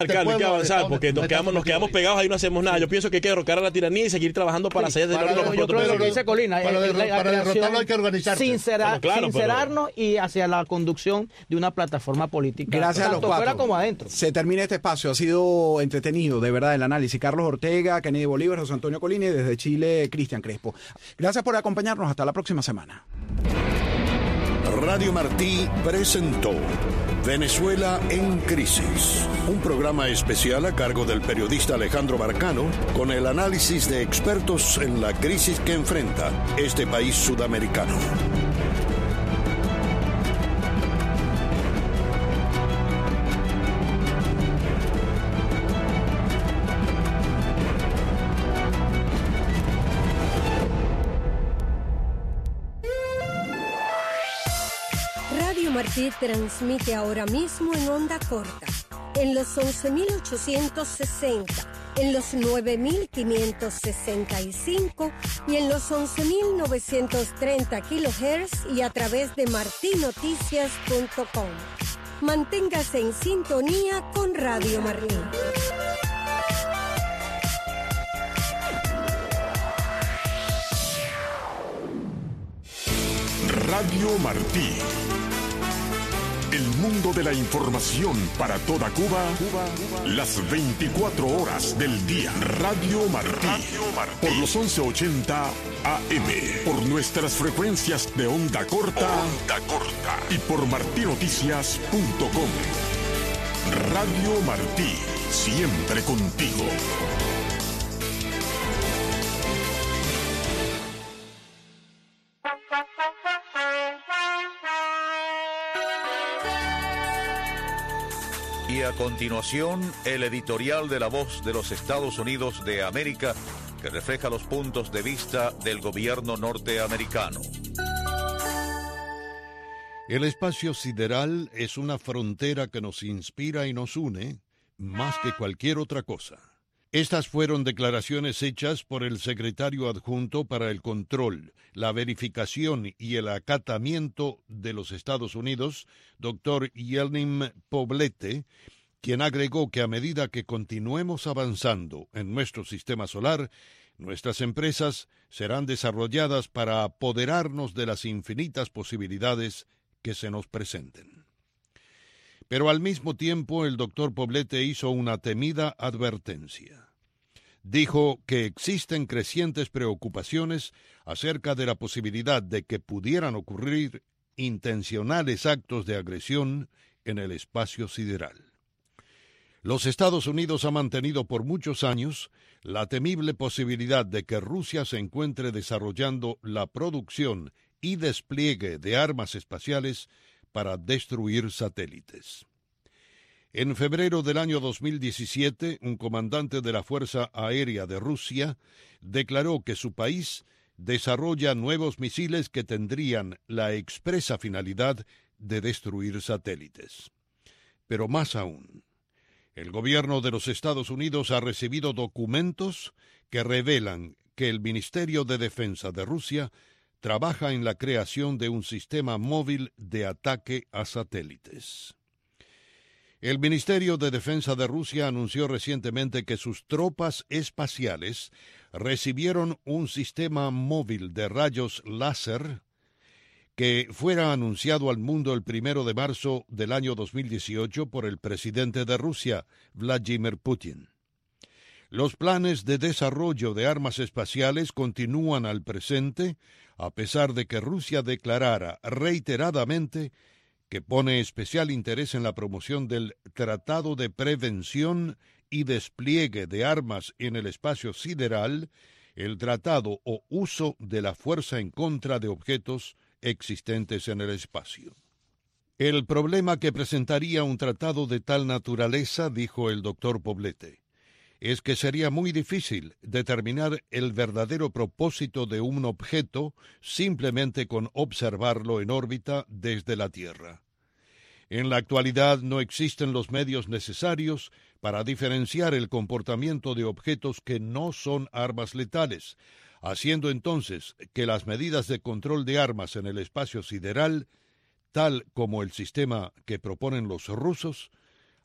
Carlos, hay que avanzar porque nos quedamos pegados ahí y no hacemos nada. Yo pienso que hay que derrocar a la tiranía y seguir trabajando para salir de los Yo creo que lo que dice Colina para derrotarlo hay que organizarse. Sincerarnos y hacia la conducción de una plataforma política. Gracias a los cuatro. Fuera como adentro. Se termina este espacio. Ha sido entretenido, de verdad, el análisis. Carlos Ortega, Kennedy Bolívar, José Antonio Colina y desde Chile, Cristian Crespo. Gracias por acompañarnos. Hasta la próxima semana. Radio Martí presentó Venezuela en Crisis, un programa especial a cargo del periodista Alejandro Barcano, con el análisis de expertos en la crisis que enfrenta este país sudamericano. Martí transmite ahora mismo en onda corta, en los 11.860, en los 9.565 y en los 11.930 kHz y a través de martinoticias.com. Manténgase en sintonía con Radio Martí. Radio Martí. El mundo de la información para toda Cuba, las 24 horas del día. Radio Martí. Por los 1180 AM. Por nuestras frecuencias de onda corta. Y por martinoticias.com. Radio Martí. Siempre contigo. Y a continuación, el editorial de La Voz de los Estados Unidos de América, que refleja los puntos de vista del gobierno norteamericano. El espacio sideral es una frontera que nos inspira y nos une más que cualquier otra cosa. Estas fueron declaraciones hechas por el secretario adjunto para el control, la verificación y el acatamiento de los Estados Unidos, Dr. Yelnim Poblete, quien agregó que a medida que continuemos avanzando en nuestro sistema solar, nuestras empresas serán desarrolladas para apoderarnos de las infinitas posibilidades que se nos presenten. Pero al mismo tiempo el doctor Poblete hizo una temida advertencia. Dijo que existen crecientes preocupaciones acerca de la posibilidad de que pudieran ocurrir intencionales actos de agresión en el espacio sideral. Los Estados Unidos han mantenido por muchos años la temible posibilidad de que Rusia se encuentre desarrollando la producción y despliegue de armas espaciales para destruir satélites. En febrero del año 2017, un comandante de la Fuerza Aérea de Rusia declaró que su país desarrolla nuevos misiles que tendrían la expresa finalidad de destruir satélites. Pero más aún, el gobierno de los Estados Unidos ha recibido documentos que revelan que el Ministerio de Defensa de Rusia trabaja en la creación de un sistema móvil de ataque a satélites. El Ministerio de Defensa de Rusia anunció recientemente que sus tropas espaciales recibieron un sistema móvil de rayos láser que fuera anunciado al mundo el 1 de marzo del año 2018 por el presidente de Rusia, Vladimir Putin. Los planes de desarrollo de armas espaciales continúan al presente, a pesar de que Rusia declarara reiteradamente que pone especial interés en la promoción del Tratado de Prevención y Despliegue de Armas en el Espacio Sideral, el tratado o uso de la fuerza en contra de objetos existentes en el espacio. El problema que presentaría un tratado de tal naturaleza, dijo el doctor Poblete, es que sería muy difícil determinar el verdadero propósito de un objeto simplemente con observarlo en órbita desde la Tierra. En la actualidad no existen los medios necesarios para diferenciar el comportamiento de objetos que no son armas letales, haciendo entonces que las medidas de control de armas en el espacio sideral, tal como el sistema que proponen los rusos,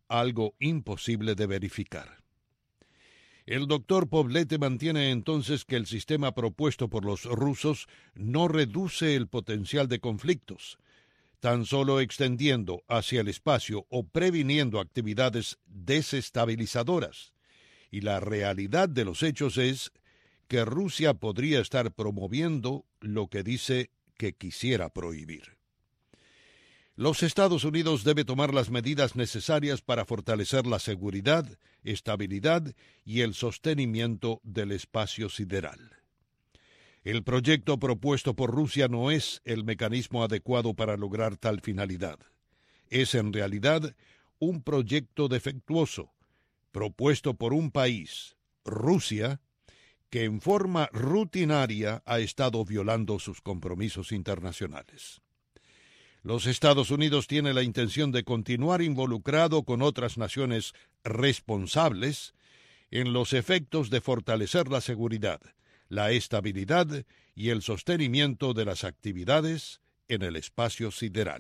algo imposible de verificar. El doctor Poblete mantiene entonces que el sistema propuesto por los rusos no reduce el potencial de conflictos, tan solo extendiendo hacia el espacio o previniendo actividades desestabilizadoras. Y la realidad de los hechos es que Rusia podría estar promoviendo lo que dice que quisiera prohibir. Los Estados Unidos debe tomar las medidas necesarias para fortalecer la seguridad, estabilidad y el sostenimiento del espacio sideral. El proyecto propuesto por Rusia no es el mecanismo adecuado para lograr tal finalidad. Es en realidad un proyecto defectuoso, propuesto por un país, Rusia, que en forma rutinaria ha estado violando sus compromisos internacionales. Los Estados Unidos tienen la intención de continuar involucrado con otras naciones responsables en los efectos de fortalecer la seguridad, la estabilidad y el sostenimiento de las actividades en el espacio sideral.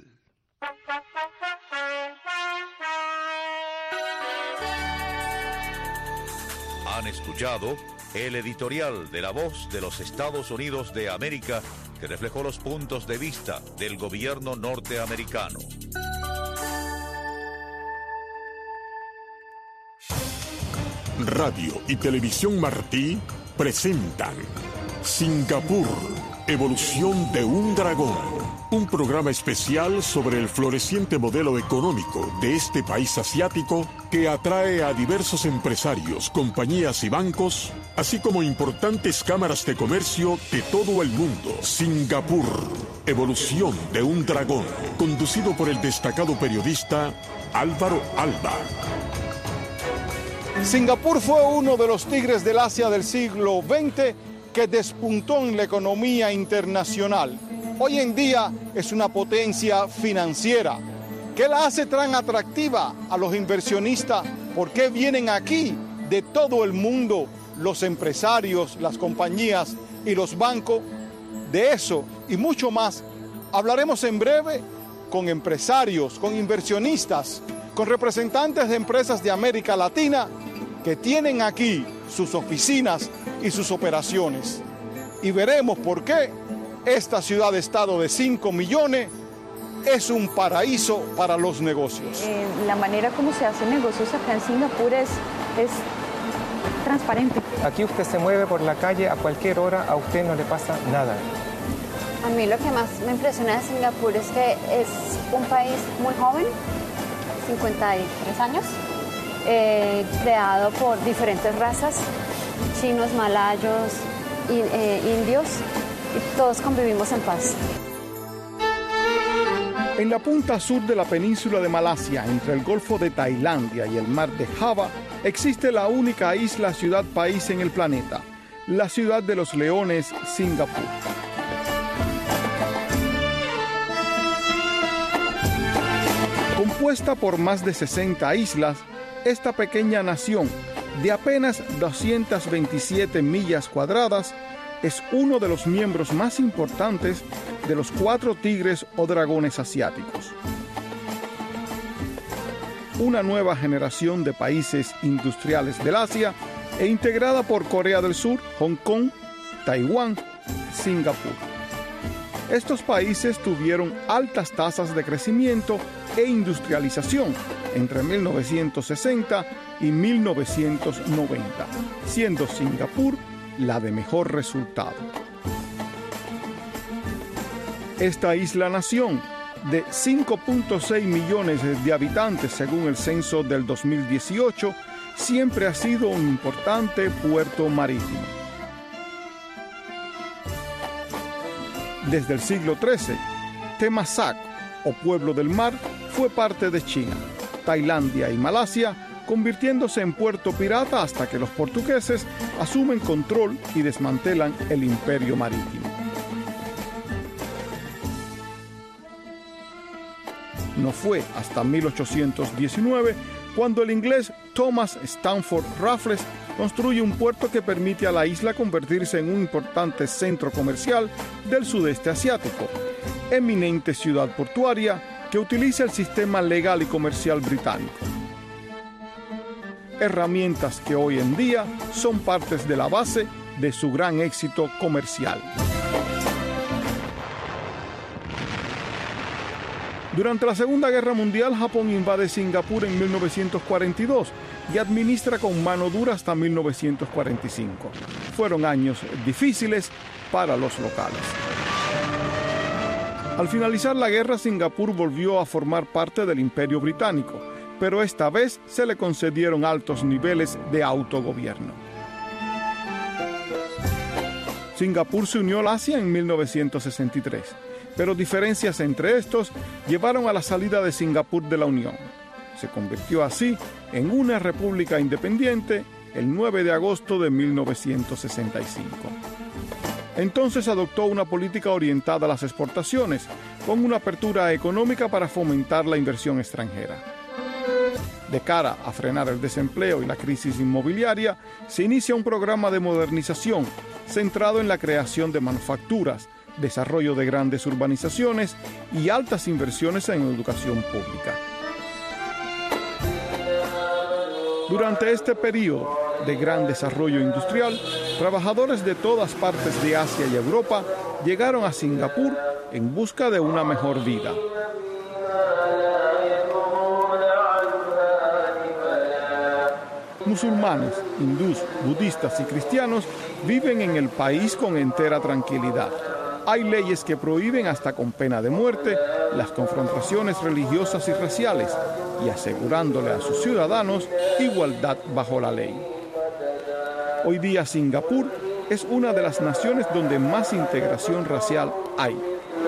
Han escuchado el editorial de La Voz de los Estados Unidos de América, que reflejó los puntos de vista del gobierno norteamericano. Radio y Televisión Martí presentan Singapur, Evolución de un Dragón. Un programa especial sobre el floreciente modelo económico de este país asiático que atrae a diversos empresarios, compañías y bancos, así como importantes cámaras de comercio de todo el mundo. Singapur, Evolución de un Dragón, conducido por el destacado periodista Álvaro Alba. Singapur fue uno de los tigres del Asia del siglo XX que despuntó en la economía internacional. Hoy en día es una potencia financiera. ¿Qué la hace tan atractiva a los inversionistas? ¿Por qué vienen aquí de todo el mundo los empresarios, las compañías y los bancos? De eso y mucho más hablaremos en breve con empresarios, con inversionistas, con representantes de empresas de América Latina que tienen aquí sus oficinas y sus operaciones. Y veremos por qué esta ciudad-estado de 5 millones es un paraíso para los negocios. La manera como se hacen negocios acá en Singapur es transparente. Aquí usted se mueve por la calle a cualquier hora, a usted no le pasa nada. A mí lo que más me impresiona de Singapur es que es un país muy joven, 53 años, creado por diferentes razas, chinos, malayos, indios, y todos convivimos en paz. En la punta sur de la península de Malasia, entre el Golfo de Tailandia y el Mar de Java, existe la única isla ciudad-país en el planeta, la ciudad de los leones, Singapur. Compuesta por más de 60 islas, esta pequeña nación, de apenas 227 millas cuadradas, es uno de los miembros más importantes de los 4 tigres o dragones asiáticos. Una nueva generación de países industriales del Asia e integrada por Corea del Sur, Hong Kong, Taiwán, Singapur. Estos países tuvieron altas tasas de crecimiento e industrialización entre 1960 y 1990, siendo Singapur la de mejor resultado. Esta isla-nación, de 5.6 millones de habitantes según el censo del 2018, siempre ha sido un importante puerto marítimo. Desde el siglo XIII, Temasak, o Pueblo del Mar, fue parte de China, Tailandia y Malasia, convirtiéndose en puerto pirata hasta que los portugueses asumen control y desmantelan el imperio marítimo. No fue hasta 1819 cuando el inglés Thomas Stamford Raffles construye un puerto que permite a la isla convertirse en un importante centro comercial del sudeste asiático, eminente ciudad portuaria que utiliza el sistema legal y comercial británico. herramientas que hoy en día son partes de la base de su gran éxito comercial. Durante la Segunda Guerra Mundial, Japón invade Singapur en 1942 y administra con mano dura hasta 1945. Fueron años difíciles para los locales. Al finalizar la guerra, Singapur volvió a formar parte del Imperio Británico, pero esta vez se le concedieron altos niveles de autogobierno. Singapur se unió al Asia en 1963, pero diferencias entre estos llevaron a la salida de Singapur de la Unión. Se convirtió así en una república independiente el 9 de agosto de 1965. Entonces adoptó una política orientada a las exportaciones, con una apertura económica para fomentar la inversión extranjera. De cara a frenar el desempleo y la crisis inmobiliaria, se inicia un programa de modernización centrado en la creación de manufacturas, desarrollo de grandes urbanizaciones y altas inversiones en educación pública. Durante este periodo de gran desarrollo industrial, trabajadores de todas partes de Asia y Europa llegaron a Singapur en busca de una mejor vida. Musulmanes, hindús, budistas y cristianos viven en el país con entera tranquilidad. Hay leyes que prohíben hasta con pena de muerte las confrontaciones religiosas y raciales y asegurándole a sus ciudadanos igualdad bajo la ley. Hoy día Singapur es una de las naciones donde más integración racial hay.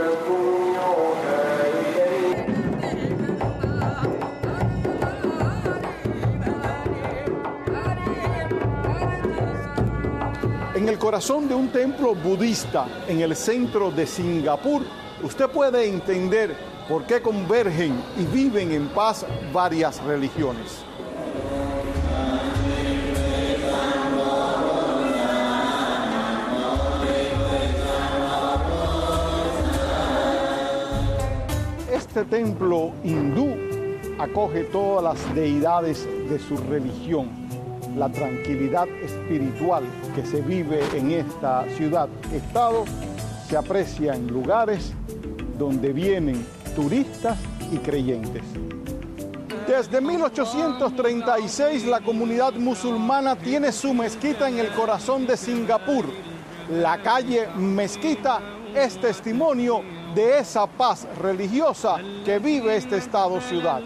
En el corazón de un templo budista en el centro de Singapur, usted puede entender por qué convergen y viven en paz varias religiones. Este templo hindú acoge todas las deidades de su religión. La tranquilidad espiritual que se vive en esta ciudad-estado se aprecia en lugares donde vienen turistas y creyentes. Desde 1836 la comunidad musulmana tiene su mezquita en el corazón de Singapur. La calle Mezquita es testimonio de esa paz religiosa que vive este estado-ciudad.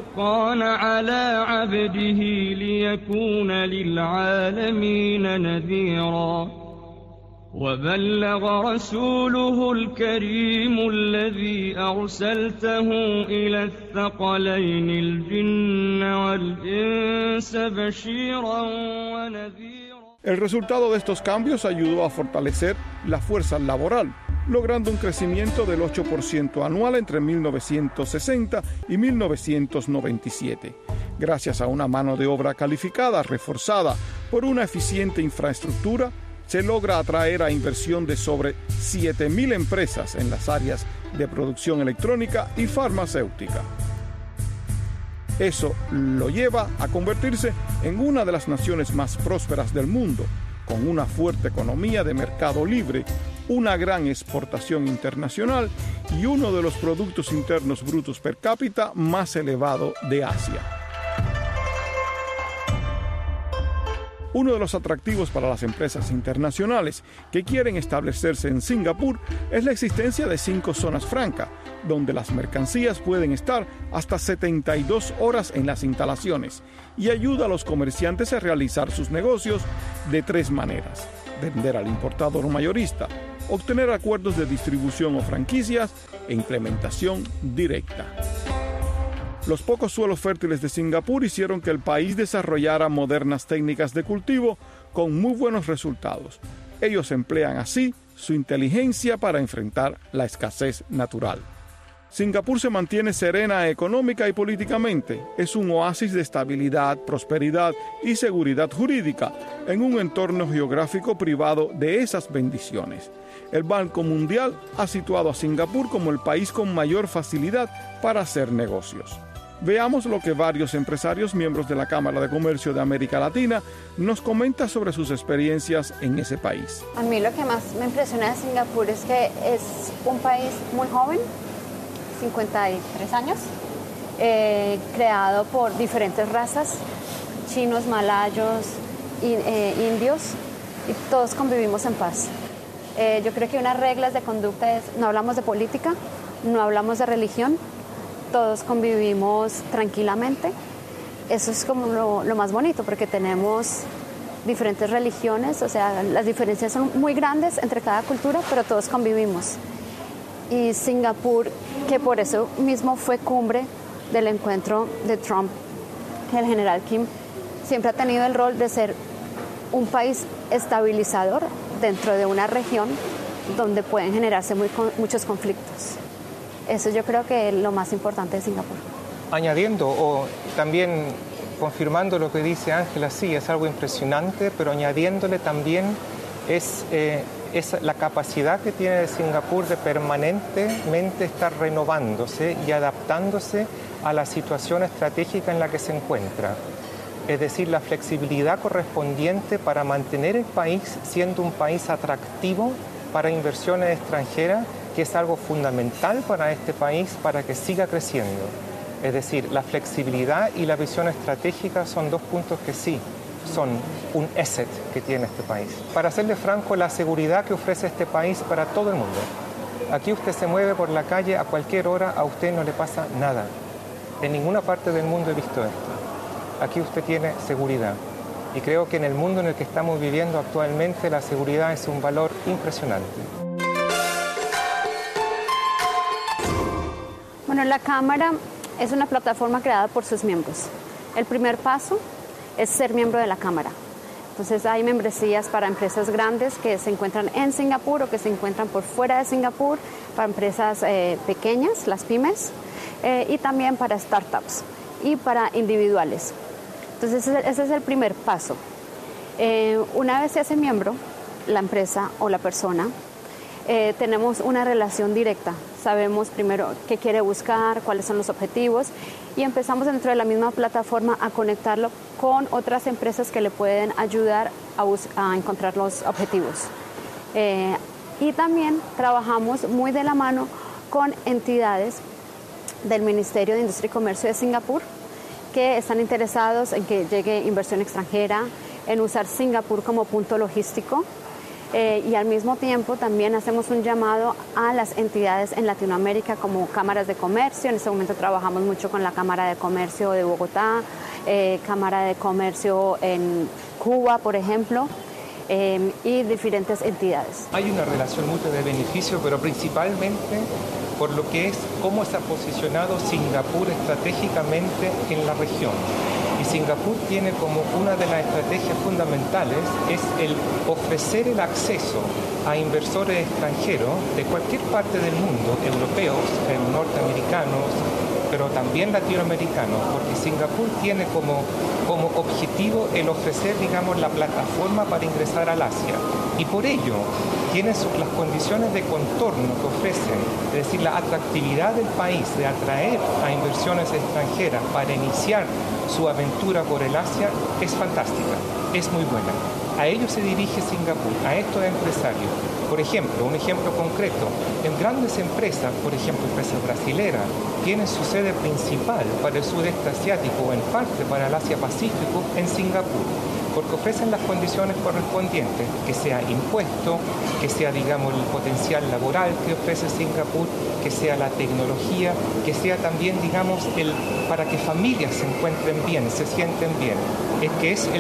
وبلغ رسوله الكريم الذي أرسلته إلى الثقلين الجن والإنس بشيرا ونذيرا. El resultado de estos cambios ayudó a fortalecer la fuerza laboral, logrando un crecimiento del 8% anual entre 1960 y 1997. Gracias a una mano de obra calificada, reforzada por una eficiente infraestructura, se logra atraer a inversión de sobre 7.000 empresas en las áreas de producción electrónica y farmacéutica. Eso lo lleva a convertirse en una de las naciones más prósperas del mundo, con una fuerte economía de mercado libre, una gran exportación internacional y uno de los productos internos brutos per cápita más elevado de Asia. Uno de los atractivos para las empresas internacionales que quieren establecerse en Singapur es la existencia de 5 zonas francas, donde las mercancías pueden estar hasta 72 horas en las instalaciones y ayuda a los comerciantes a realizar sus negocios de 3 maneras: vender al importador mayorista, obtener acuerdos de distribución o franquicias e implementación directa. Los pocos suelos fértiles de Singapur hicieron que el país desarrollara modernas técnicas de cultivo con muy buenos resultados. Ellos emplean así su inteligencia para enfrentar la escasez natural. Singapur se mantiene serena económica y políticamente. Es un oasis de estabilidad, prosperidad y seguridad jurídica en un entorno geográfico privado de esas bendiciones. El Banco Mundial ha situado a Singapur como el país con mayor facilidad para hacer negocios. Veamos lo que varios empresarios, miembros de la Cámara de Comercio de América Latina, nos comentan sobre sus experiencias en ese país. A mí lo que más me impresiona de Singapur es que es un país muy joven, 53 años, creado por diferentes razas, chinos, malayos, indios, y todos convivimos en paz. Yo creo que unas reglas de conducta es, no hablamos de política, no hablamos de religión, todos convivimos tranquilamente. Eso es como lo más bonito, porque tenemos diferentes religiones, o sea, las diferencias son muy grandes entre cada cultura, pero todos convivimos. Y Singapur, que por eso mismo fue cumbre del encuentro de Trump, el general Kim, siempre ha tenido el rol de ser un país estabilizador dentro de una región donde pueden generarse muchos conflictos. Eso yo creo que es lo más importante de Singapur. Añadiendo o también confirmando lo que dice Ángela, sí, es algo impresionante, pero añadiéndole también es la capacidad que tiene Singapur de permanentemente estar renovándose y adaptándose a la situación estratégica en la que se encuentra. Es decir, la flexibilidad correspondiente para mantener el país siendo un país atractivo para inversiones extranjeras, que es algo fundamental para este país para que siga creciendo. Es decir, la flexibilidad y la visión estratégica son dos puntos que sí son un asset que tiene este país. Para serle franco, la seguridad que ofrece este país para todo el mundo. Aquí usted se mueve por la calle a cualquier hora, a usted no le pasa nada. En ninguna parte del mundo he visto esto. Aquí usted tiene seguridad. Y creo que en el mundo en el que estamos viviendo actualmente, la seguridad es un valor impresionante. Bueno, la Cámara es una plataforma creada por sus miembros. El primer paso es ser miembro de la Cámara. Entonces hay membresías para empresas grandes que se encuentran en Singapur o que se encuentran por fuera de Singapur, para empresas pequeñas, las pymes, y también para startups y para individuales. Entonces ese es el primer paso. Una vez se hace miembro, la empresa o la persona, tenemos una relación directa. Sabemos primero qué quiere buscar, cuáles son los objetivos, y empezamos dentro de la misma plataforma a conectarlo con otras empresas que le pueden ayudar a encontrar los objetivos. Y también trabajamos muy de la mano con entidades del Ministerio de Industria y Comercio de Singapur, que están interesados en que llegue inversión extranjera, en usar Singapur como punto logístico. Y al mismo tiempo también hacemos un llamado a las entidades en Latinoamérica como cámaras de comercio. En este momento trabajamos mucho con la Cámara de Comercio de Bogotá, Cámara de Comercio en Cuba, por ejemplo, y diferentes entidades. Hay una relación mutua de beneficio, pero principalmente por lo que es cómo está posicionado Singapur estratégicamente en la región. Y Singapur tiene como una de las estrategias fundamentales es el ofrecer el acceso a inversores extranjeros de cualquier parte del mundo, europeos, norteamericanos, pero también latinoamericanos, porque Singapur tiene como objetivo el ofrecer, digamos, la plataforma para ingresar al Asia. Y por ello tiene las condiciones de contorno que ofrecen, es decir, la atractividad del país de atraer a inversiones extranjeras para iniciar su aventura por el Asia es fantástica, es muy buena. A ello se dirige Singapur, a estos empresarios. Por ejemplo, un ejemplo concreto, en grandes empresas, por ejemplo, empresas brasileras, tienen su sede principal para el sudeste asiático o en parte para el Asia-Pacífico en Singapur, porque ofrecen las condiciones correspondientes, que sea impuesto, que sea, digamos, el potencial laboral que ofrece Singapur, que sea la tecnología, que sea también, digamos, para que familias se encuentren bien, se sienten bien, que es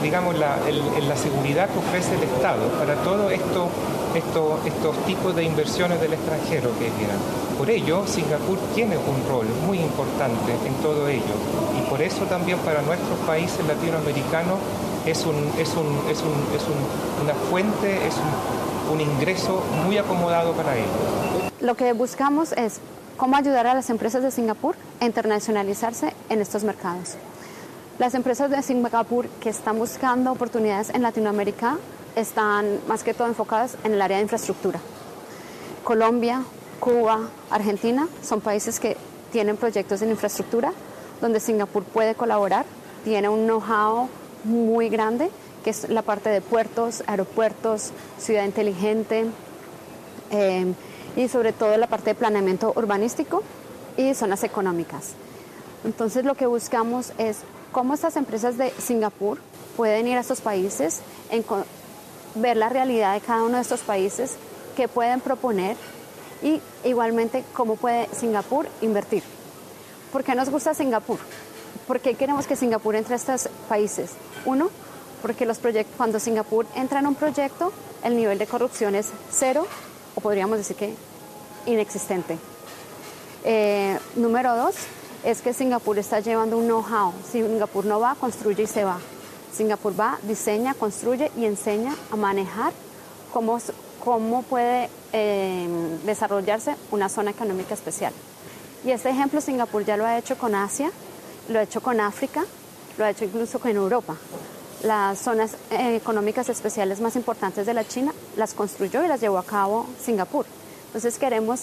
la seguridad que ofrece el Estado para todos estos tipos de inversiones del extranjero que quieran. Por ello, Singapur tiene un rol muy importante en todo ello, y por eso también para nuestros países latinoamericanos es una fuente, es un ingreso muy acomodado para ellos. Lo que buscamos es cómo ayudar a las empresas de Singapur a internacionalizarse en estos mercados. Las empresas de Singapur que están buscando oportunidades en Latinoamérica están más que todo enfocadas en el área de infraestructura. Colombia, Cuba, Argentina son países que tienen proyectos en infraestructura donde Singapur puede colaborar. Tiene un know-how muy grande, que es la parte de puertos, aeropuertos, ciudad inteligente, y sobre todo la parte de planeamiento urbanístico y zonas económicas. Entonces lo que buscamos es cómo estas empresas de Singapur pueden ir a estos países, ver la realidad de cada uno de estos países, qué pueden proponer y igualmente cómo puede Singapur invertir. ¿Por qué nos gusta Singapur? ¿Por qué queremos que Singapur entre a estos países? Uno, porque cuando Singapur entra en un proyecto, el nivel de corrupción es cero, o podríamos decir que inexistente. Número dos, es que Singapur está llevando un know-how. Singapur no va, construye y se va. Singapur va, diseña, construye y enseña a manejar cómo puede desarrollarse una zona económica especial. Y este ejemplo Singapur ya lo ha hecho con Asia, lo ha hecho con África, lo ha hecho incluso con Europa. Las zonas económicas especiales más importantes de la China las construyó y las llevó a cabo Singapur. Entonces queremos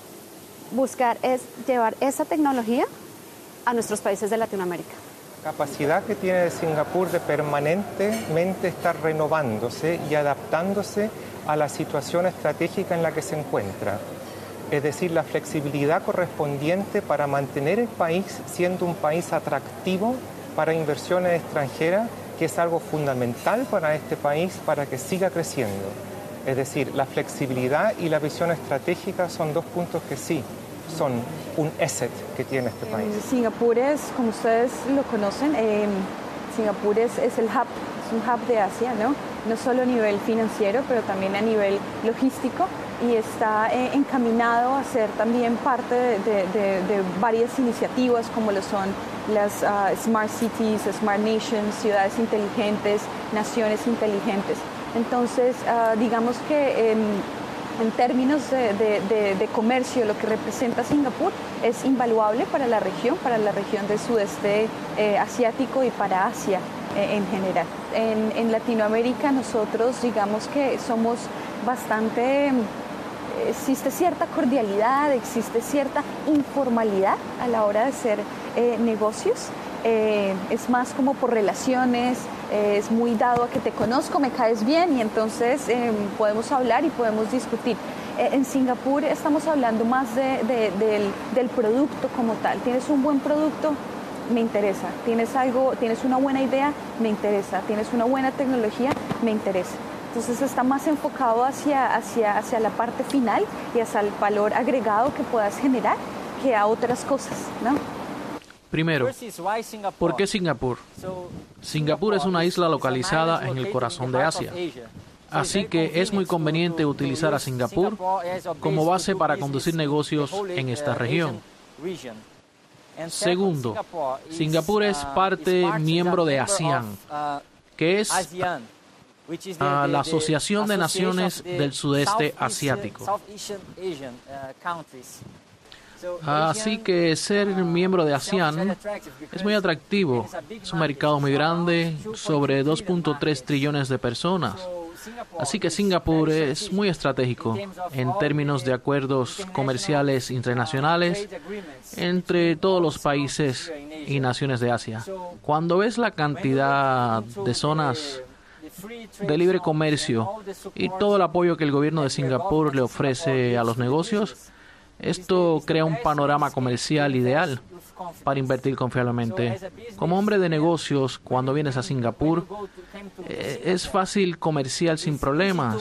buscar llevar esa tecnología a nuestros países de Latinoamérica. La capacidad que tiene Singapur de permanentemente estar renovándose y adaptándose a la situación estratégica en la que se encuentra. Es decir, la flexibilidad correspondiente para mantener el país siendo un país atractivo para inversiones extranjeras, que es algo fundamental para este país para que siga creciendo. Es decir, la flexibilidad y la visión estratégica son dos puntos que sí son un asset que tiene este país. Singapur es, como ustedes lo conocen, Singapur es el hub, es un hub de Asia, ¿no? No solo a nivel financiero, pero también a nivel logístico, y está encaminado a ser también parte de varias iniciativas como lo son las Smart Cities, Smart Nations, ciudades inteligentes, naciones inteligentes. Entonces, digamos que en términos de comercio, lo que representa Singapur es invaluable para la región del sudeste asiático y para Asia en general. En Latinoamérica nosotros digamos que somos bastante... Existe cierta cordialidad, existe cierta informalidad a la hora de hacer negocios. Es más como por relaciones, es muy dado a que te conozco, me caes bien y entonces podemos hablar y podemos discutir. En Singapur estamos hablando más del producto como tal. Tienes un buen producto, me interesa. Tienes una buena idea, me interesa. Tienes una buena tecnología, me interesa. Entonces está más enfocado hacia la parte final y hacia el valor agregado que puedas generar que a otras cosas, ¿no? Primero, ¿por qué Singapur? Singapur es una isla localizada en el corazón de Asia, así que es muy conveniente utilizar a Singapur como base para conducir negocios en esta región. Segundo, Singapur es miembro de ASEAN, que es la Asociación de Naciones del Sudeste Asiático. Así que ser miembro de ASEAN es muy atractivo. Es un mercado muy grande, sobre 2.3 trillones de personas. Así que Singapur es muy estratégico en términos de acuerdos comerciales internacionales entre todos los países y naciones de Asia. Cuando ves la cantidad de zonas de libre comercio y todo el apoyo que el gobierno de Singapur le ofrece a los negocios, esto crea un panorama comercial ideal para invertir confiablemente. Como hombre de negocios, cuando vienes a Singapur, es fácil comerciar sin problemas,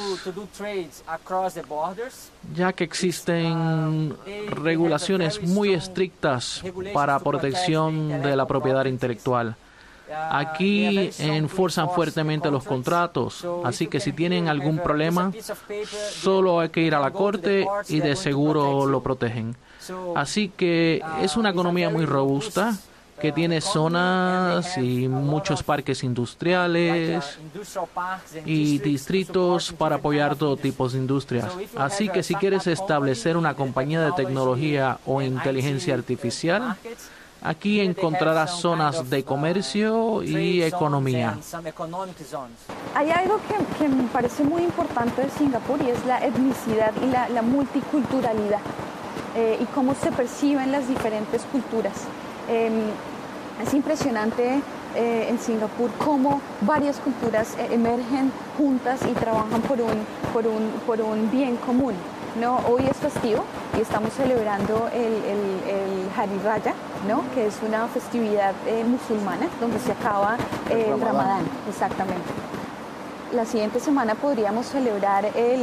ya que existen regulaciones muy estrictas para protección de la propiedad intelectual. Aquí enforzan fuertemente los contratos, así que si tienen algún problema, solo hay que ir a la corte y de seguro lo protegen. Así que es una economía muy robusta, que tiene zonas y muchos parques industriales y distritos para apoyar todo tipo de industrias. Así que si quieres establecer una compañía de tecnología o inteligencia artificial, aquí encontrarás zonas de comercio y economía. Hay algo que me parece muy importante de Singapur y es la etnicidad y la multiculturalidad y cómo se perciben las diferentes culturas. Es impresionante en Singapur cómo varias culturas emergen juntas y trabajan por un bien común, ¿no? Hoy es festivo y estamos celebrando el Hari Raya, ¿no? Que es una festividad musulmana donde se acaba el Ramadán, exactamente. La siguiente semana podríamos celebrar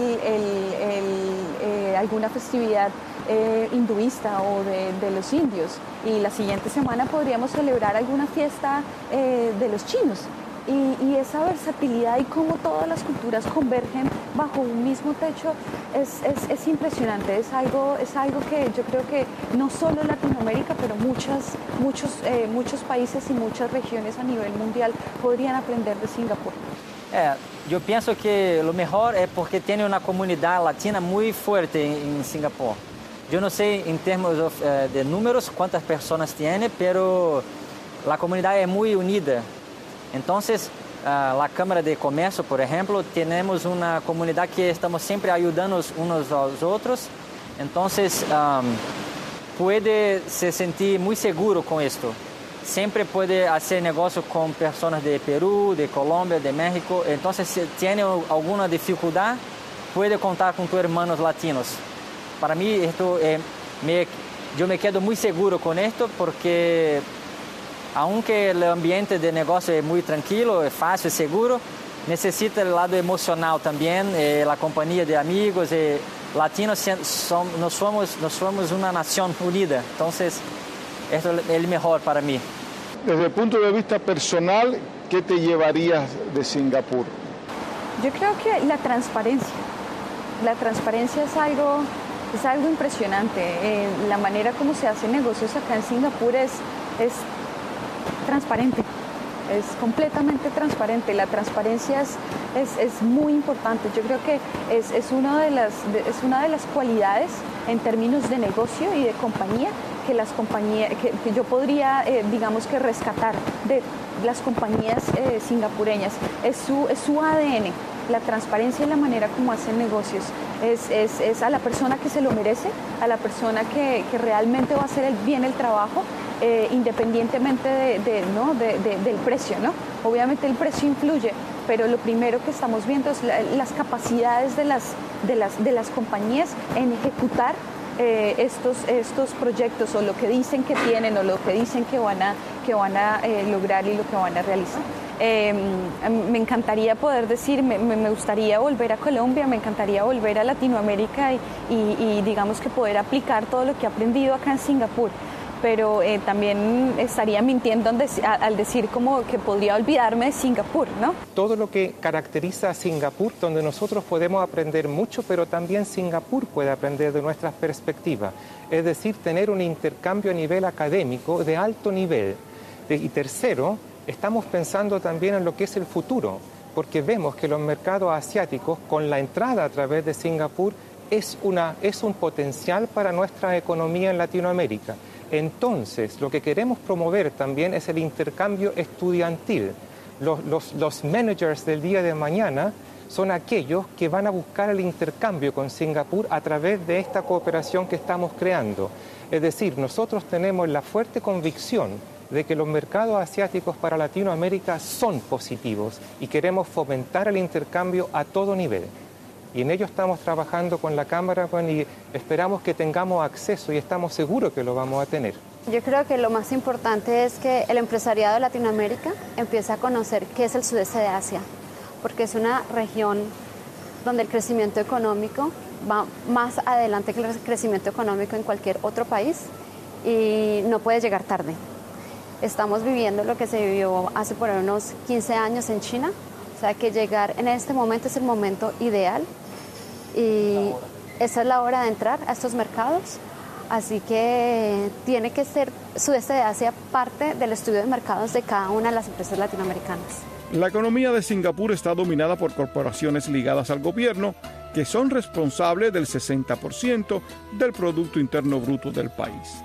alguna festividad hinduista o de los indios, y la siguiente semana podríamos celebrar alguna fiesta de los chinos. Y esa versatilidad y cómo todas las culturas convergen bajo un mismo techo es impresionante. Es algo que yo creo que no solo Latinoamérica, pero muchos países y muchas regiones a nivel mundial podrían aprender de Singapur. Yo pienso que lo mejor es porque tiene una comunidad latina muy fuerte en Singapur. Yo no sé en términos de números cuántas personas tiene, pero la comunidad es muy unida. Entonces, la Cámara de Comercio, por ejemplo, tenemos una comunidad que estamos siempre ayudando unos a los otros. Entonces, puede se sentir muy seguro con esto. Siempre puede hacer negocio con personas de Perú, de Colombia, de México. Entonces, si tiene alguna dificultad, puede contar con tus hermanos latinos. Para mí, esto, yo me quedo muy seguro con esto porque, aunque el ambiente de negocio es muy tranquilo, es fácil, es seguro, necesita el lado emocional también, la compañía de amigos. Latinos nos somos una nación unida. Entonces, esto es el mejor para mí. Desde el punto de vista personal, ¿qué te llevarías de Singapur? Yo creo que la transparencia. La transparencia es algo impresionante. La manera como se hacen negocios acá en Singapur es transparente. Es completamente transparente. La transparencia es muy importante. Yo creo que es una de las cualidades en términos de negocio y de compañía que yo podría, digamos que rescatar de las compañías singapureñas. Es su ADN. La transparencia y la manera como hacen negocios es a la persona que se lo merece, a la persona que realmente va a hacer bien el trabajo, independientemente del precio, ¿no? Obviamente el precio influye, pero lo primero que estamos viendo es las capacidades de las compañías en ejecutar estos proyectos, o lo que dicen que tienen, o lo que dicen que van a lograr y lo que van a realizar. Me encantaría poder decir, me gustaría volver a Colombia, me encantaría volver a Latinoamérica y digamos que poder aplicar todo lo que he aprendido acá en Singapur. Pero también estaría mintiendo al decir como que podría olvidarme de Singapur, ¿no? Todo lo que caracteriza a Singapur, donde nosotros podemos aprender mucho, pero también Singapur puede aprender de nuestras perspectivas. Es decir, tener un intercambio a nivel académico de alto nivel. Y tercero, estamos pensando también en lo que es el futuro, porque vemos que los mercados asiáticos, con la entrada a través de Singapur, es un potencial para nuestra economía en Latinoamérica. Entonces, lo que queremos promover también es el intercambio estudiantil. Los managers del día de mañana son aquellos que van a buscar el intercambio con Singapur a través de esta cooperación que estamos creando. Es decir, nosotros tenemos la fuerte convicción de que los mercados asiáticos para Latinoamérica son positivos y queremos fomentar el intercambio a todo nivel. Y en ello estamos trabajando con la Cámara, y esperamos que tengamos acceso y estamos seguros que lo vamos a tener. Yo creo que lo más importante es que el empresariado de Latinoamérica empiece a conocer qué es el sudeste de Asia, porque es una región donde el crecimiento económico va más adelante que el crecimiento económico en cualquier otro país y no puede llegar tarde. Estamos viviendo lo que se vivió hace por unos 15 años en China, o sea que llegar en este momento es el momento ideal y esa es la hora de entrar a estos mercados, así que tiene que ser sudeste de Asia parte del estudio de mercados de cada una de las empresas latinoamericanas. La economía de Singapur está dominada por corporaciones ligadas al gobierno que son responsables del 60% del Producto Interno Bruto del país.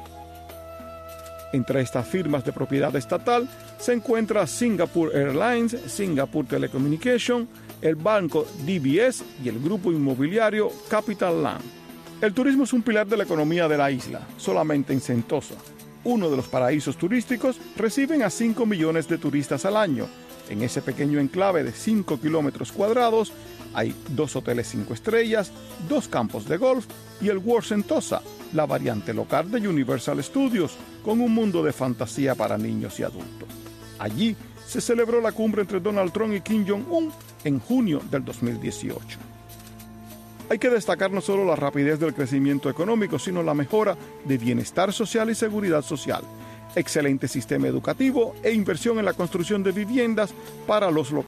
Entre estas firmas de propiedad estatal se encuentra Singapore Airlines, Singapore Telecommunications, el banco DBS y el grupo inmobiliario Capital Land. El turismo es un pilar de la economía de la isla, solamente en Sentosa. uno de los paraísos turísticos, reciben a 5 millones de turistas al año. En ese pequeño enclave de 5 kilómetros cuadrados hay 2 hoteles 5 estrellas, 2 campos de golf y el World Sentosa, la variante local de Universal Studios, con un mundo de fantasía para niños y adultos. Allí se celebró la cumbre entre Donald Trump y Kim Jong-un en junio del 2018. Hay que destacar no solo la rapidez del crecimiento económico, sino la mejora de bienestar social y seguridad social, excelente sistema educativo e inversión en la construcción de viviendas para los locales.